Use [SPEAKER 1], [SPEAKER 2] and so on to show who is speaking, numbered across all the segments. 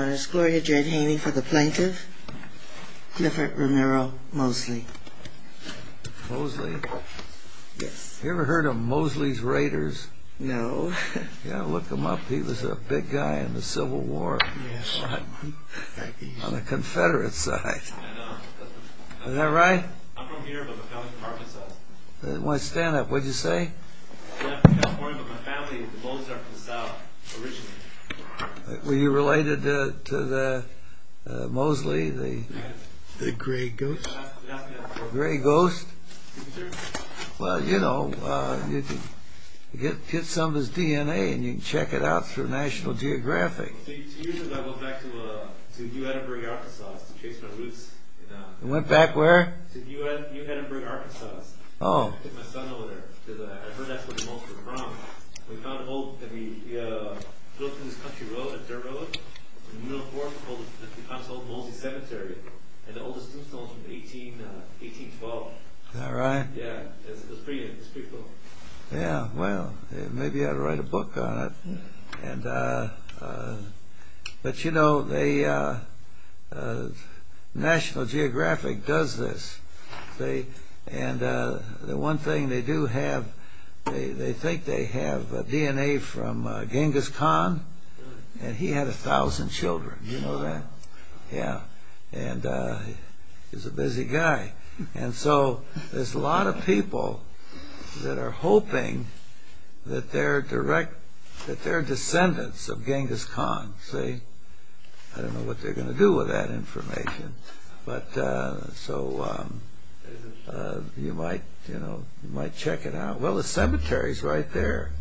[SPEAKER 1] Honors. Gloria Dredd Haney for the plaintiff, Clifford Ramiro Mosley.
[SPEAKER 2] Mosley?
[SPEAKER 1] Yes.
[SPEAKER 2] You ever heard of Mosley's Raiders?
[SPEAKER 1] No.
[SPEAKER 2] Yeah, look him up. He was a big guy in the Civil War.
[SPEAKER 3] Yes.
[SPEAKER 2] On the Confederate side.
[SPEAKER 4] I know.
[SPEAKER 2] Is that right?
[SPEAKER 4] I'm from here, but my family's from Arkansas.
[SPEAKER 2] Want to stand up? What'd you say?
[SPEAKER 4] Yeah, I'm from California, but my family, the Moses are from the South, originally.
[SPEAKER 2] Were you related to the Mosley,
[SPEAKER 3] The Gray Ghost?
[SPEAKER 2] Gray Ghost? Well, you know, you can get some of his DNA and you can check it out through National Geographic.
[SPEAKER 4] 2 years ago, I went back to New Edinburgh, Arkansas, to chase my roots.
[SPEAKER 2] You went back where?
[SPEAKER 4] To New Edinburgh, Arkansas.
[SPEAKER 2] Oh.
[SPEAKER 4] I took my son over there because I heard that's where the Moses were from. We found we drove through this country road, a dirt road. In the middle of the forest, we found this old Mosley cemetery, and the oldest tombstones from 1812.
[SPEAKER 2] Is that right?
[SPEAKER 4] Yeah, it was pretty cool.
[SPEAKER 2] Yeah, well, maybe I ought to write a book on it. And but you know, National Geographic does this. The one thing they do have, they think they have DNA from Genghis Khan, and he had 1,000 children. You know that? Yeah, and he's a busy guy, and so there's a lot of people that are hoping that they're descendants of Genghis Khan. See, I don't know what they're going to do with that information, but you might check it out. Well, the cemetery's right there.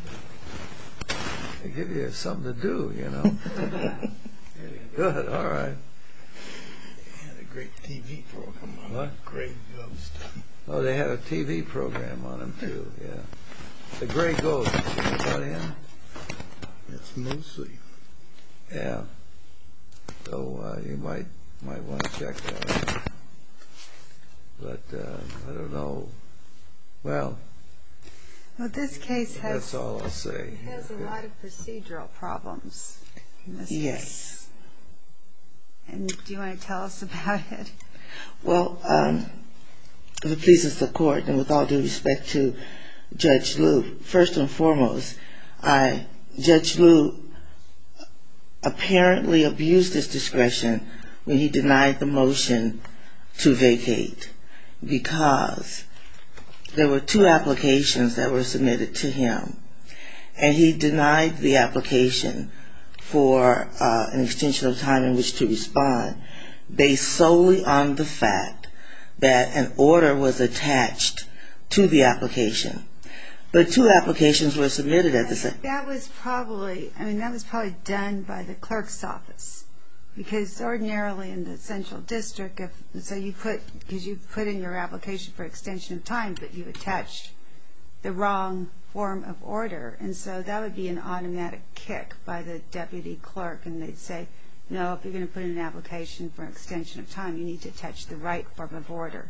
[SPEAKER 2] They give you something to do, you know. Good, all right.
[SPEAKER 3] They had a great TV program on
[SPEAKER 2] What?
[SPEAKER 3] Gray Ghost.
[SPEAKER 2] Oh, they had a TV program on him too. Yeah, The Gray Ghost. You know about him?
[SPEAKER 3] That's mostly.
[SPEAKER 2] Yeah. So you might want to check that out. But I don't know. Well,
[SPEAKER 5] this case
[SPEAKER 2] that's all I'll say.
[SPEAKER 5] has a lot of procedural problems in this case. And do you want to tell us about it?
[SPEAKER 1] Well, if it pleases the court, and with all due respect to Judge Liu, first and foremost, Judge Liu apparently abused his discretion when he denied the motion to vacate, because there were 2 applications that were submitted to him, and he denied the application for an extension of time in which to respond based solely on the fact that an order was attached to the application. But 2 applications were submitted at the same time.
[SPEAKER 5] That was probably done by the clerk's office, because ordinarily in the central district, because you put in your application for extension of time, but you attached the wrong form of order, and so that would be an automatic kick by the deputy clerk, and they'd say, no, if you're going to put in an application for extension of time, you need to attach the right form of order.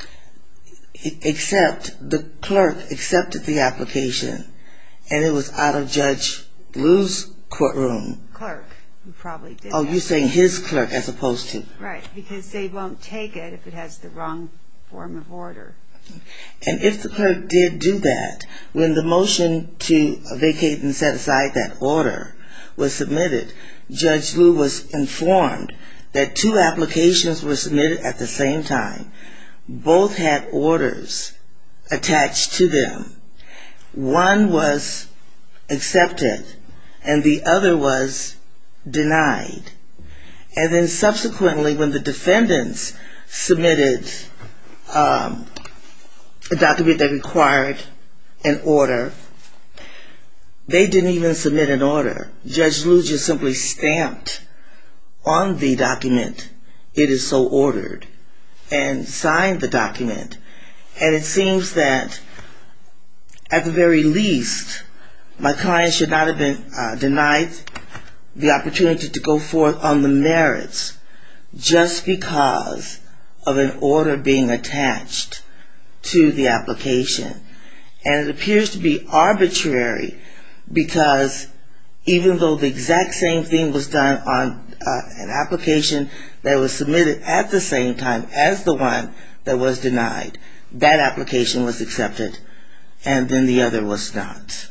[SPEAKER 1] Except the clerk accepted the application, and it was out of Judge Liu's courtroom.
[SPEAKER 5] Clerk, who probably did.
[SPEAKER 1] Oh, you're saying his clerk as opposed to?
[SPEAKER 5] Right, because they won't take it if it has the wrong form of order.
[SPEAKER 1] And if the clerk did do that, when the motion to vacate and set aside that order was submitted, Judge Liu was informed that 2 applications were submitted at the same time. Both had orders attached to them. One was accepted and the other was denied. And then subsequently, when the defendants submitted a document that required an order, they didn't even submit an order. Judge Liu just simply stamped on the document, "It is so ordered," and signed the document. And it seems that at the very least, my client should not have been denied the opportunity to go forth on the merits just because of an order being attached to the application. And it appears to be arbitrary, because even though the exact same thing was done on an application that was submitted at the same time as the one that was denied. That application was accepted, and then the other was not.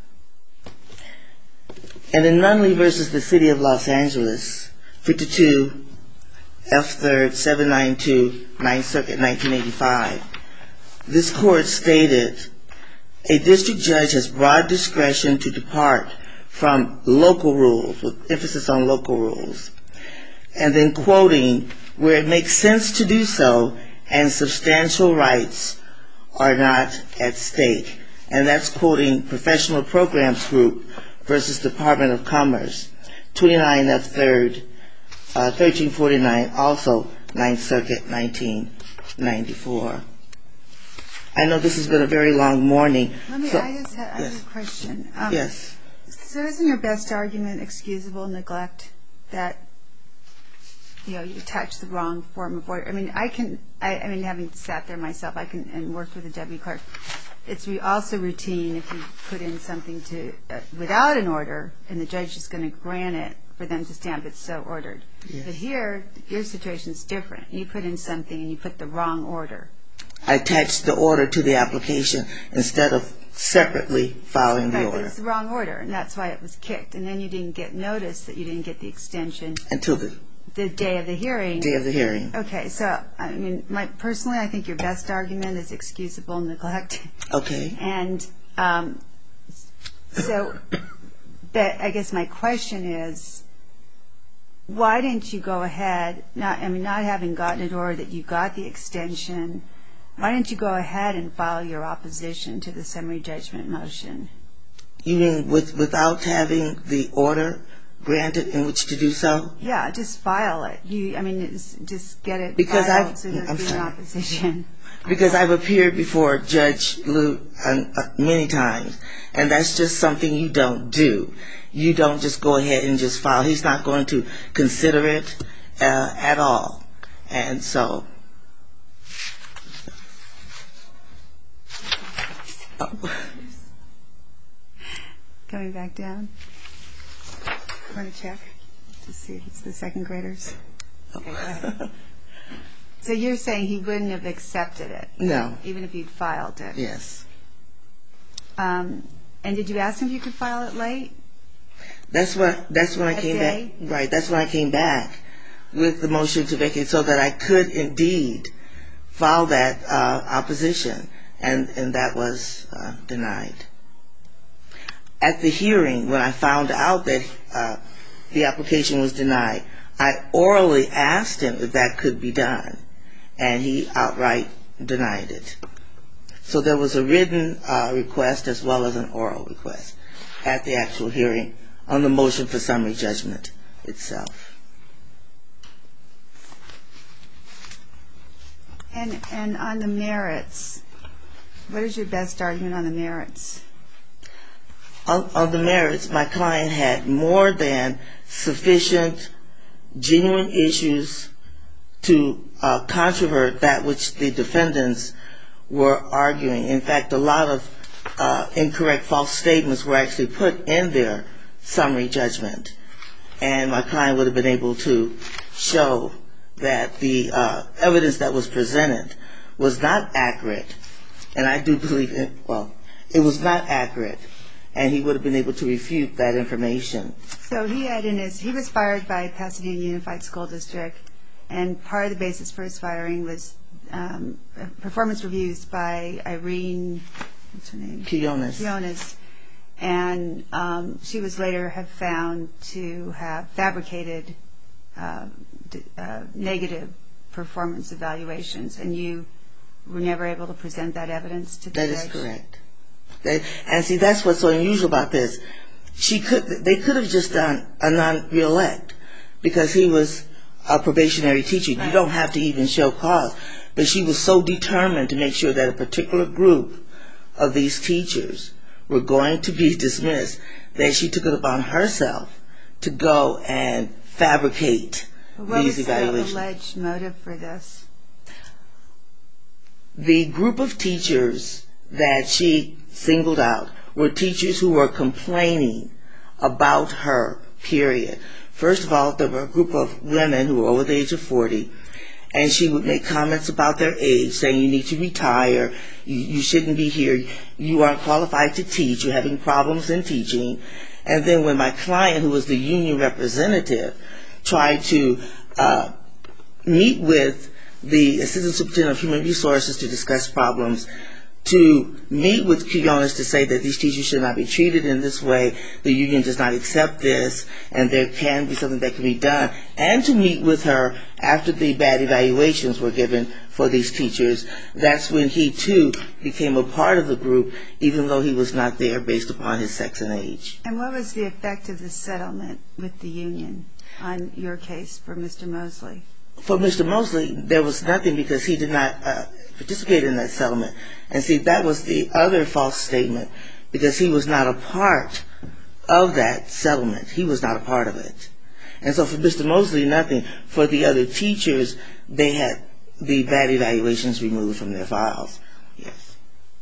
[SPEAKER 1] And in Nunley versus the City of Los Angeles, 52 F. 3rd 792, 9th Circuit, 1985, this court stated, a district judge has broad discretion to depart from local rules, with emphasis on local rules, and then quoting, where it makes sense to do so and substantial rights are not at stake. And that's quoting Professional Programs Group versus Department of Commerce, 29 F. 3rd, 1349, also 9th Circuit, 1994. I know this has been a very long morning.
[SPEAKER 5] I have a question.
[SPEAKER 1] Yes.
[SPEAKER 5] So isn't your best argument excusable neglect, that you attach the wrong form of order? I mean, having sat there myself, and worked with a deputy clerk, it's also routine if you put in something without an order, and the judge is going to grant it for them to stamp it so ordered. Yes. But here, your situation is different. You put in something and you put the wrong order.
[SPEAKER 1] I attached the order to the application instead of separately filing the order.
[SPEAKER 5] But it's the wrong order, and that's why it was kicked. And then you didn't get notice that you didn't get the extension
[SPEAKER 1] until
[SPEAKER 5] the day of the hearing.
[SPEAKER 1] Day of the hearing.
[SPEAKER 5] Okay, so I mean, personally, I think your best argument is excusable neglect.
[SPEAKER 1] Okay.
[SPEAKER 5] And so, but I guess my question is, why didn't you go ahead? Not having gotten an order that you got the extension, why didn't you go ahead and file your opposition to the summary judgment motion?
[SPEAKER 1] You mean without having the order granted in which to do so? Yeah,
[SPEAKER 5] just file it. Just get it filed so there'd be an opposition.
[SPEAKER 1] Because I've appeared before Judge Liu many times, and that's just something you don't do. You don't just go ahead and just file. He's not going to consider it at all. And so...
[SPEAKER 5] Coming back down. Want to check to see if it's the second graders? Okay, go ahead. So you're saying he wouldn't have accepted it?
[SPEAKER 1] No.
[SPEAKER 5] Even if you'd filed it?
[SPEAKER 1] Yes.
[SPEAKER 5] And did you ask him if you could file it late?
[SPEAKER 1] That's when I came back. Right. That's when I came back with the motion to vacate, so that I could indeed file that opposition, and that was denied. At the hearing, when I found out that the application was denied, I orally asked him if that could be done, and he outright denied it. So there was a written request as well as an oral request at the actual hearing on the motion for summary judgment itself.
[SPEAKER 5] And on the merits, what is your best argument on the merits?
[SPEAKER 1] On the merits, my client had more than sufficient genuine issues to controvert that which the defendants were arguing. In fact, a lot of incorrect false statements were actually put in their summary judgment, and my client would have been able to show that the evidence that was presented was not accurate, and I do believe it was not accurate, and he would have been able to refute that information.
[SPEAKER 5] So he was fired by Pasadena Unified School District, and part of the basis for his firing was performance reviews by Irene, what's her name? Quiones. And she was later found to have fabricated negative performance evaluations, and you were never able to present that evidence to the judge?
[SPEAKER 1] That is correct. And see, that's what's so unusual about this. They could have just done a non-reelect because he was a probationary teacher. Right. You don't have to even show cause. But she was so determined to make sure that a particular group of these teachers were going to be dismissed that she took it upon herself to go and fabricate these evaluations.
[SPEAKER 5] What was the alleged motive for this?
[SPEAKER 1] The group of teachers that she singled out were teachers who were complaining about her, period. First of all, there were a group of women who were over the age of 40, and she would make comments about their age, saying you need to retire, you shouldn't be here, you aren't qualified to teach, you're having problems in teaching. And then when my client, who was the union representative, tried to meet with the Assistant Superintendent of Human Resources to discuss problems, to meet with Quinones to say that these teachers should not be treated in this way, the union does not accept this, and there can be something that can be done, and to meet with her after the bad evaluations were given for these teachers, that's when he too became a part of the group, even though he was not there based upon his sex and age.
[SPEAKER 5] And what was the effect of the settlement with the union on your case for Mr. Mosley?
[SPEAKER 1] For Mr. Mosley, there was nothing because he did not participate in that settlement. And see, that was the other false statement, because he was not a part of that settlement. He was not a part of it. And so for Mr. Mosley, nothing. For the other teachers, they had the bad evaluations removed from their files. Yes.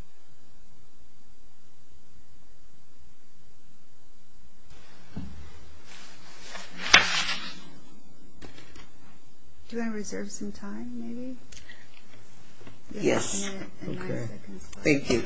[SPEAKER 5] Do you want to reserve some time, maybe?
[SPEAKER 1] Yes.
[SPEAKER 5] A minute and 9 seconds left.
[SPEAKER 1] Thank you.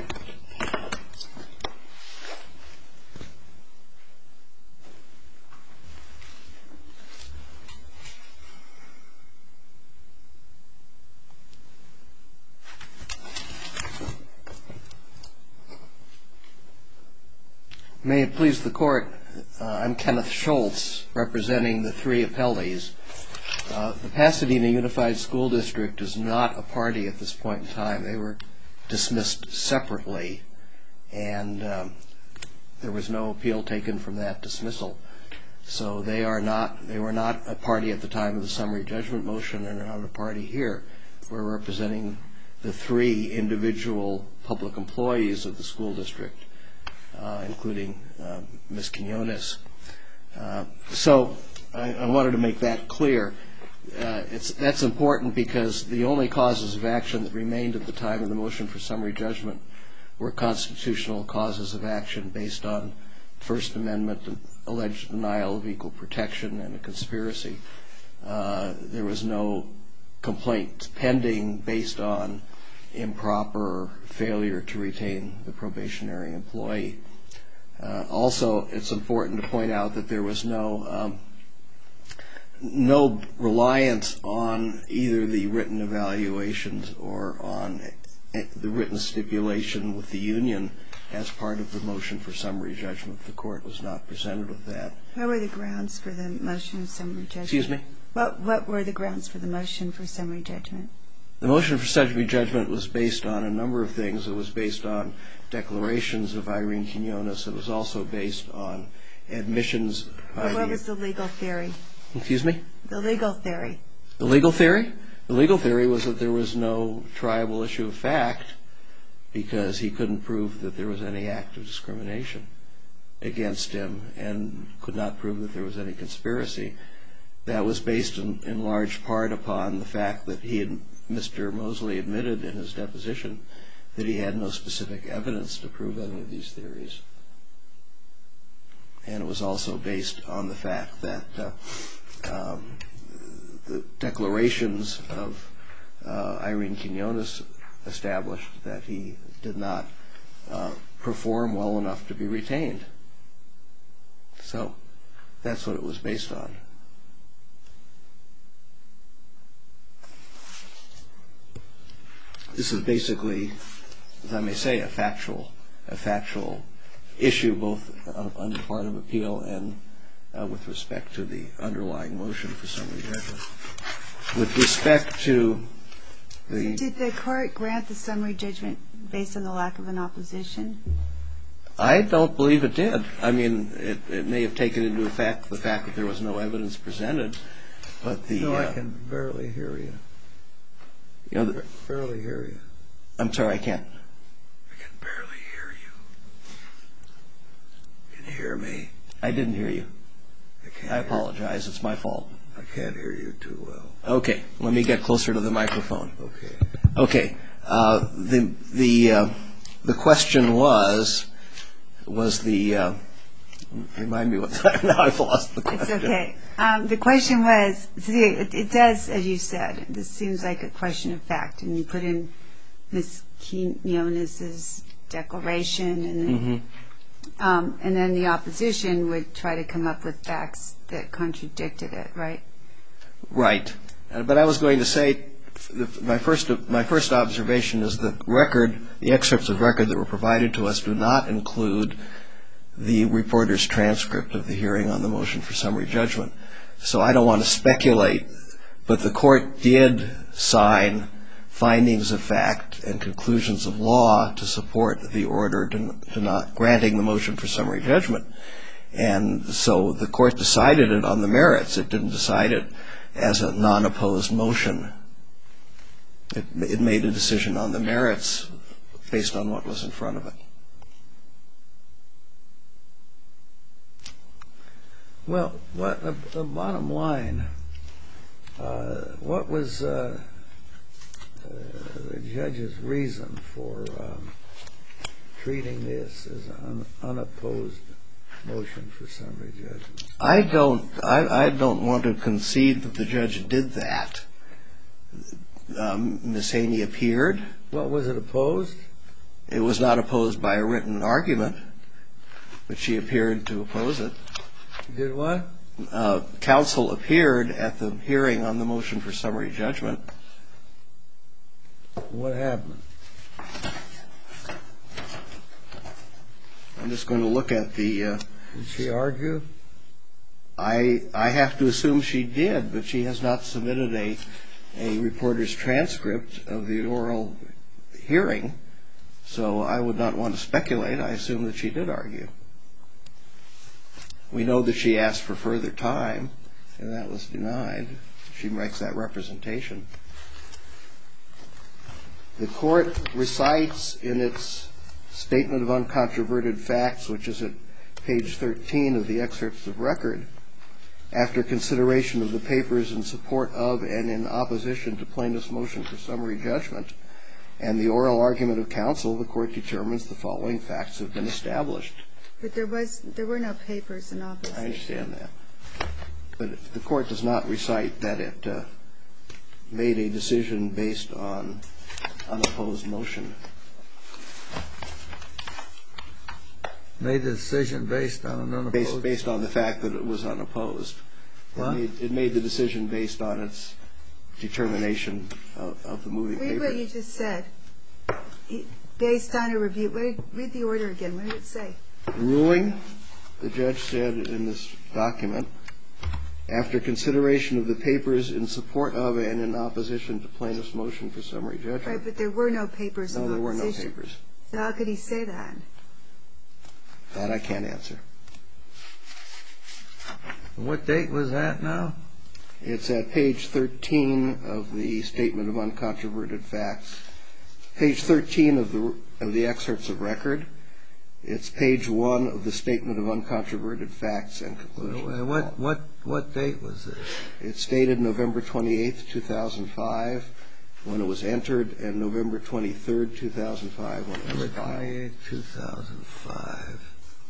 [SPEAKER 6] May it please the Court, I'm Kenneth Schultz, representing the three appellees. The Pasadena Unified School District is not a party at this point in time. They were dismissed separately, and there was no appeal taken from that dismissal. So they were not a party at the time of the summary judgment motion, and are not a party here. We're representing the three individual public employees of the school district, including Ms. Quinones. So I wanted to make that clear. That's important because the only causes of action that remained at the time of the motion for summary judgment were constitutional causes of action based on First Amendment, alleged denial of equal protection, and a conspiracy. There was no complaint pending based on improper failure to retain the probationary employee. Also, it's important to point out that there was no reliance on either the written evaluations or on the written stipulation with the union as part of the motion for summary judgment. The Court was not presented with that.
[SPEAKER 5] What were the grounds for the motion for summary judgment?
[SPEAKER 6] Excuse me?
[SPEAKER 5] What were the grounds for the motion for summary judgment?
[SPEAKER 6] The motion for summary judgment was based on a number of things. It was based on declarations of Irene Quinones. It was also based on admissions by
[SPEAKER 5] What was the legal theory?
[SPEAKER 6] Excuse me?
[SPEAKER 5] The legal theory.
[SPEAKER 6] The legal theory? The legal theory was that there was no triable issue of fact because he couldn't prove that there was any act of discrimination against him and could not prove that there was any conspiracy. That was based in large part upon the fact that Mr. Mosley admitted in his deposition that he had no specific evidence to prove any of these theories. And it was also based on the fact that the declarations of Irene Quinones established that he did not perform well enough to be retained. So that's what it was based on. This is basically, as I may say, a factual issue, both on the part of appeal and with respect to the underlying motion for summary judgment. With respect to the...
[SPEAKER 5] Did the Court grant the summary judgment based on the lack of an opposition?
[SPEAKER 6] I don't believe it did. I mean, it may have taken into effect the fact that there was no evidence presented, but the...
[SPEAKER 2] No, I can barely hear you. Barely hear you.
[SPEAKER 6] I'm sorry, I can't.
[SPEAKER 2] I can barely hear you. Can you hear me?
[SPEAKER 6] I didn't hear you. I apologize. It's my fault.
[SPEAKER 2] I can't hear you too well.
[SPEAKER 6] Okay. Let me get closer to the microphone.
[SPEAKER 2] Okay.
[SPEAKER 6] The question was the Remind me what time. Now I've lost the question.
[SPEAKER 5] It's okay. The question was, see, it does, as you said, this seems like a question of fact. And you put in Ms. Quinonez's declaration, and then the opposition would try to come up with facts that contradicted it, right?
[SPEAKER 6] Right. But I was going to say, my first observation is the excerpts of record that were provided to us do not include the reporter's transcript of the hearing on the motion for summary judgment. So I don't want to speculate, but the court did sign findings of fact and conclusions of law to support the order to not granting the motion for summary judgment. And so the court decided it on the merits. It didn't decide it as a non-opposed motion. It made a decision on the merits based on what was in front of it.
[SPEAKER 2] Well, the bottom line, what was the judge's reason for treating this as an unopposed motion for summary judgment?
[SPEAKER 6] I don't want to concede that the judge did that. Ms. Haney appeared.
[SPEAKER 2] Well, was it opposed?
[SPEAKER 6] It was not opposed by a written argument, but she appeared to oppose it.
[SPEAKER 2] Did what?
[SPEAKER 6] Counsel appeared at the hearing on the motion for summary judgment.
[SPEAKER 2] What happened?
[SPEAKER 6] I'm just going to look at the...
[SPEAKER 2] Did she argue?
[SPEAKER 6] I have to assume she did, but she has not submitted a reporter's transcript of the oral hearing, so I would not want to speculate. I assume that she did argue. We know that she asked for further time, and that was denied. She makes that representation. The court recites in its statement of uncontroverted facts, which is at page 13 of the excerpts of record, after consideration of the papers in support of and in opposition to plaintiff's motion for summary judgment and the oral argument of counsel, the court determines the following facts have been established.
[SPEAKER 5] But there were no papers in opposition.
[SPEAKER 6] I understand that. But the court does not recite that it made a decision based on unopposed motion.
[SPEAKER 2] Made a decision based on an unopposed...
[SPEAKER 6] Based on the fact that it was unopposed.
[SPEAKER 2] What?
[SPEAKER 6] It made the decision based on its determination of the moving paper.
[SPEAKER 5] Read what you just said. Based on a review. Read the order again. What did it say?
[SPEAKER 6] Ruling, the judge said in this document, after consideration of the papers in support of and in opposition to plaintiff's motion for summary judgment.
[SPEAKER 5] Right, but there were no papers in opposition.
[SPEAKER 6] No, there were no papers.
[SPEAKER 5] So how could he say that?
[SPEAKER 6] That I can't answer.
[SPEAKER 2] What date was that now?
[SPEAKER 6] It's at page 13 of the statement of uncontroverted facts. Page 13 of the excerpts of record. It's page 1 of the statement of uncontroverted facts and conclusions.
[SPEAKER 2] What date was this?
[SPEAKER 6] It's dated November 28th, 2005, when it was entered, and November 23rd, 2005, when it was filed.
[SPEAKER 2] November 28th, 2005.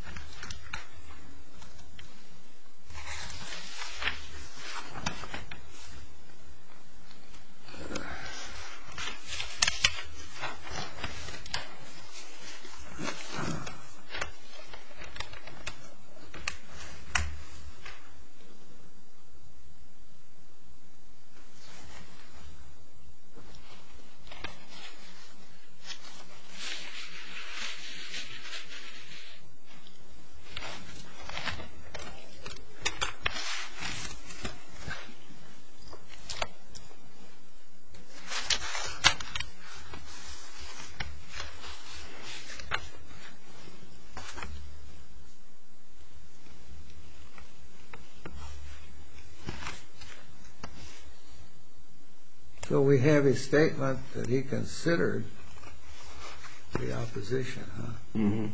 [SPEAKER 2] So we have a statement that he considered the opposition, huh?
[SPEAKER 6] Mm-hmm.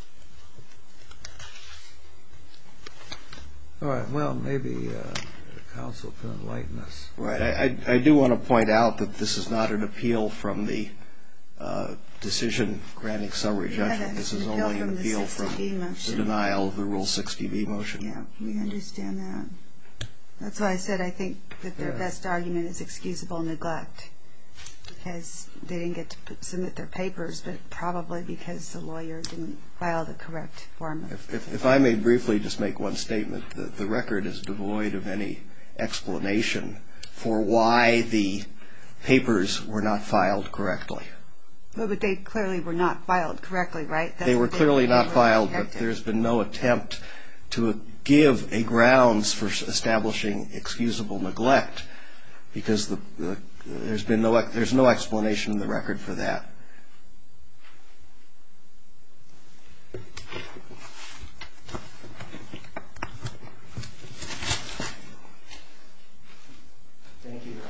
[SPEAKER 2] All right, well, maybe a counsel to enlighten us.
[SPEAKER 6] Right. I do want to point out that this is not an appeal from the decision granting summary judgment. This is only an appeal from the denial of the Rule 60B motion.
[SPEAKER 5] Yeah, we understand that. That's why I said I think that their best argument is excusable neglect, because they didn't get to submit their papers, but probably because the lawyer didn't file the correct form.
[SPEAKER 6] If I may briefly just make one statement, the record is devoid of any explanation for why the papers were not filed correctly.
[SPEAKER 5] But they clearly were not filed correctly, right?
[SPEAKER 6] They were clearly not filed, but there's been no attempt to give a grounds for establishing excusable neglect, because there's no explanation in the record for that. Thank you.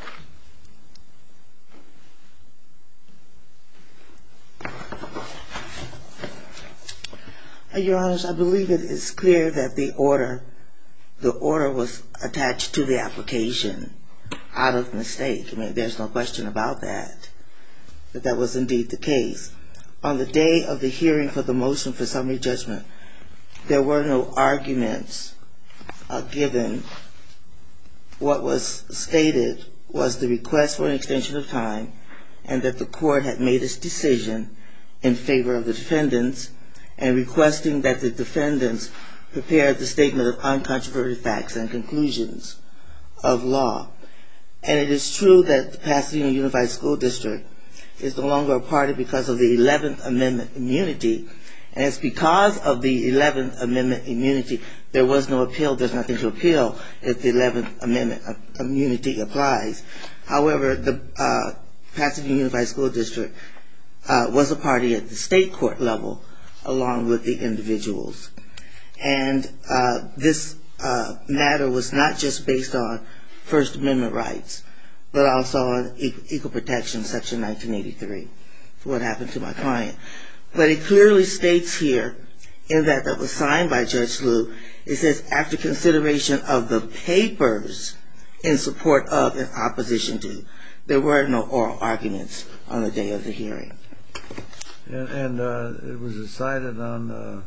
[SPEAKER 1] Your Honors, I believe it is clear that the order was attached to the application out of mistake. I mean, there's no question about that was indeed the case. On the day of the hearing for the motion for summary judgment, there were no arguments given. What was stated was the request for an extension of time, and that the court had made its decision in favor of the defendants, and requesting that the defendants prepare the statement of uncontroverted facts and conclusions of law. And it is true that the Pasadena Unified School District is no longer a party because of the 11th Amendment immunity, and it's because of the 11th Amendment immunity there was no appeal. There's nothing to appeal if the 11th Amendment immunity applies. However, the Pasadena Unified School District was a party at the state court level along with the individuals. And this matter was not just based on First Amendment rights, but also on Equal Protection, Section 1983, for what happened to my client. But it clearly states here, in that was signed by Judge Liu, it says, after consideration of the papers in support of and opposition to. There were no oral arguments on the day of the hearing.
[SPEAKER 2] And it was decided on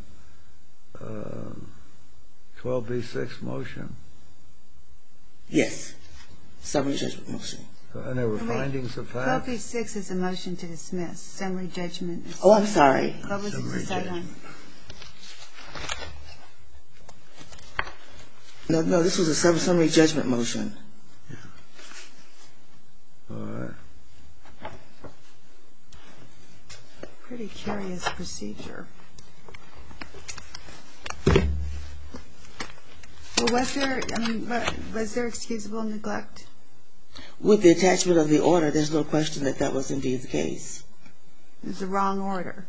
[SPEAKER 2] 12b-6 motion?
[SPEAKER 1] Yes. Summary judgment motion.
[SPEAKER 2] And there were findings of fact?
[SPEAKER 5] 12b-6 is a motion to dismiss. Summary judgment is...
[SPEAKER 1] Oh, I'm sorry.
[SPEAKER 5] What was it decided on?
[SPEAKER 1] No, this was a summary judgment motion.
[SPEAKER 2] All right.
[SPEAKER 5] Pretty curious procedure. Well, was there excusable neglect?
[SPEAKER 1] With the attachment of the order, there's no question that was indeed the case.
[SPEAKER 5] It was the wrong order.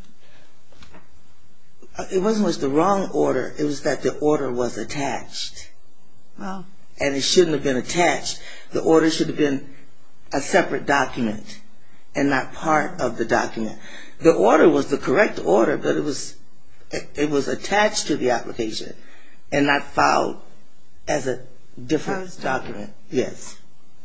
[SPEAKER 1] It wasn't just the wrong order. It was that the order was attached.
[SPEAKER 5] Well.
[SPEAKER 1] And it shouldn't have been attached. The order should have been a separate document and not part of the document. The order was the correct order, but it was attached to the application and not filed as a different document. Yes.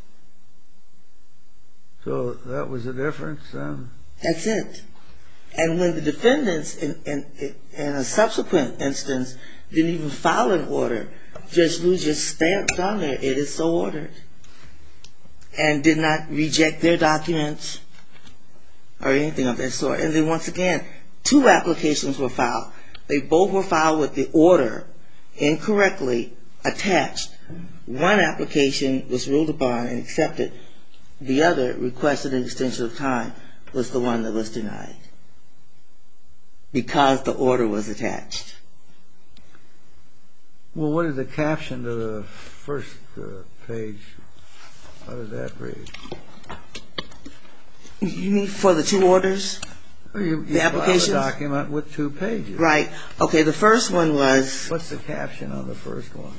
[SPEAKER 2] So that was the difference then?
[SPEAKER 1] That's it. And when the defendants, in a subsequent instance, didn't even file an order, Judge Liu just stamped on there, it is so ordered, and did not reject their documents or anything of that sort. And then once again, 2 applications were filed. They both were filed with the order incorrectly attached. One application was ruled upon and accepted. The other, requested an extension of time, was the one that was denied because the order was attached.
[SPEAKER 2] Well, what is the caption to the first page? How does that read?
[SPEAKER 1] You mean for the 2 orders?
[SPEAKER 2] The applications? You filed a document with 2 pages.
[SPEAKER 1] Right. Okay, the first one was...
[SPEAKER 2] What's the caption on the first one?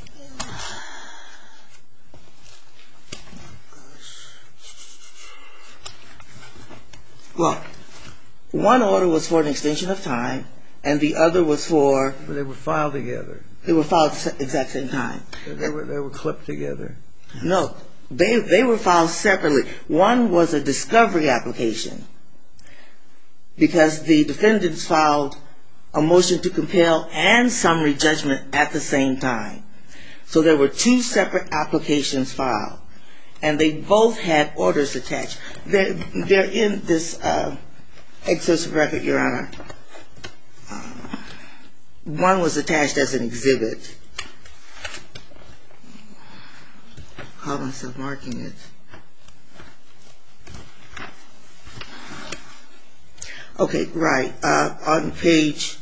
[SPEAKER 1] Well, one order was for an extension of time, and the other was for...
[SPEAKER 2] But they were filed together.
[SPEAKER 1] They were filed at the exact same time.
[SPEAKER 2] They were clipped together?
[SPEAKER 1] No, they were filed separately. One was a discovery application because the defendants filed a motion to compel and summary judgment at the same time. So there were two separate applications filed, and they both had orders attached. They're in this excerpt of record, Your Honor. One was attached as an exhibit. Call myself marking it. Okay, right. On page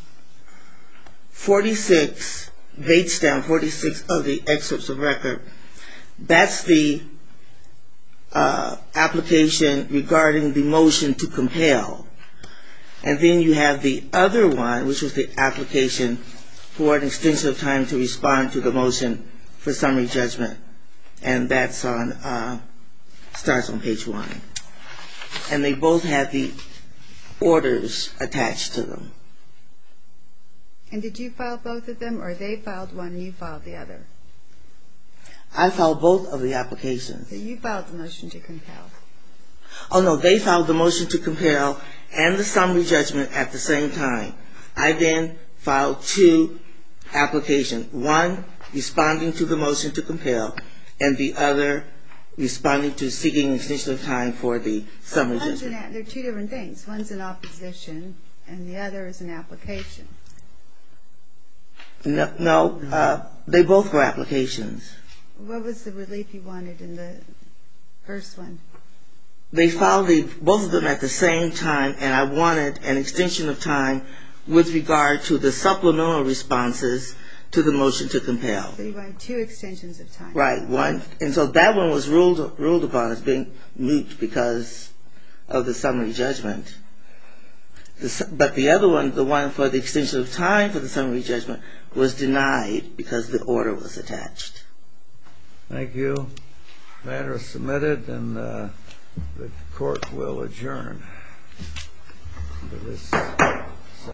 [SPEAKER 1] 46, Bates down 46 of the excerpts of record, that's the application regarding the motion to compel. And then you have the other one, which was the application for an extension of time to respond to the motion for summary judgment. And that's on, starts on page 1. And they both have the orders attached to them.
[SPEAKER 5] And did you file both of them, or they filed one and you filed the other?
[SPEAKER 1] I filed both of the applications.
[SPEAKER 5] So you filed the motion to compel.
[SPEAKER 1] Oh, no, they filed the motion to compel and the summary judgment at the same time. I then filed two applications, one responding to the motion to compel and the other responding to seeking an extension of time for the summary judgment.
[SPEAKER 5] They're two different things. One's an opposition and the other is an application.
[SPEAKER 1] No, they both were applications.
[SPEAKER 5] What was the relief you wanted in the first one?
[SPEAKER 1] They filed both of them at the same time, and I wanted an extension of time with regard to the supplemental responses to the motion to compel.
[SPEAKER 5] So you wanted two extensions of time.
[SPEAKER 1] Right, one. And so that one was ruled upon as being moot because of the summary judgment. But the other one, the one for the extension of time for the summary judgment, was denied because the order was attached.
[SPEAKER 2] Thank you. Matter is submitted, and the court will adjourn for this.